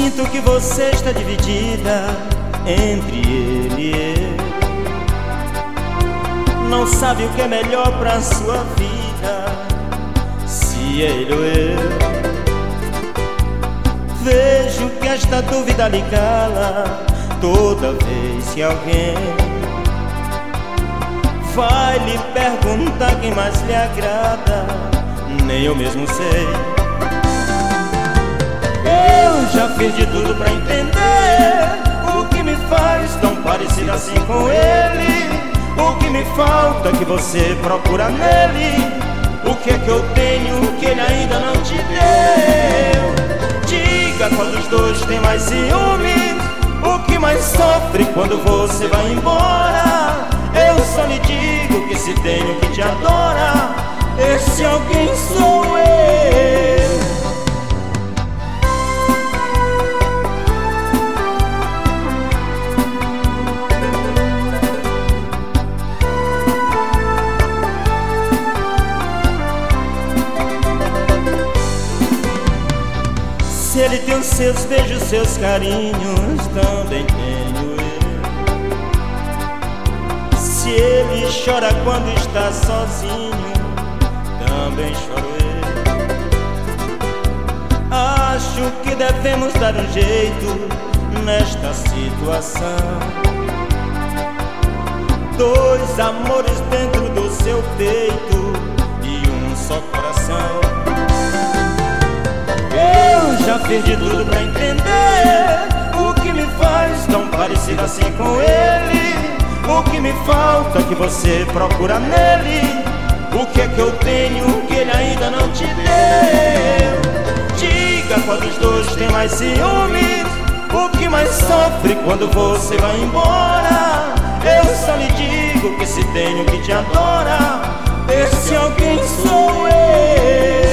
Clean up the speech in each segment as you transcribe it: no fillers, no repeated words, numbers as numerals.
Sinto que você está dividida entre ele e eu. Não sabe o que é melhor pra sua vida, se ele ou eu. Vejo que esta dúvida lhe cala toda vez que alguém vai lhe perguntar quem mais lhe agrada. Nem eu mesmo sei. Eu já fiz de tudo pra entender o que me faz tão parecida assim com ele. O que me falta que você procura nele. O que é que eu tenho que ele ainda não te deu? Diga qual dos dois tem mais ciúmes, o que mais sofre quando você vai embora. Eu só lhe digo que se tenho que te adora, esse alguém sou eu. Se ele tem os seus beijos, seus carinhos, também tenho eu. Se ele chora quando está sozinho, também choro eu. Acho que devemos dar um jeito nesta situação. Dois amores dentro do seu peito e um só coração. Eu já fiz de tudo pra entender o que me faz tão parecida assim com ele. O que me falta que você procura nele. O que é que eu tenho que ele ainda não te deu? Diga qual dos dois tem mais ciúmes, o que mais sofre quando você vai embora. Eu só lhe digo que se tenho que te adora, esse alguém sou eu.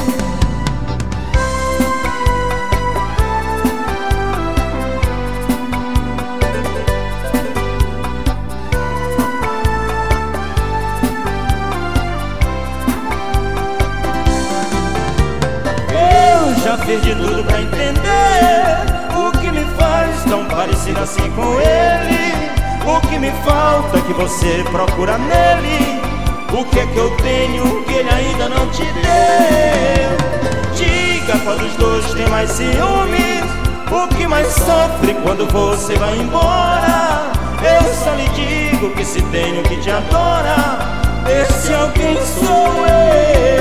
Já fiz de tudo pra entender o que me faz tão parecida assim com ele. O que me falta que você procura nele. O que é que eu tenho que ele ainda não te deu? Diga qual dos dois tem mais ciúmes, o que mais sofre quando você vai embora. Eu só lhe digo que se tenho que te adora, esse alguém sou eu.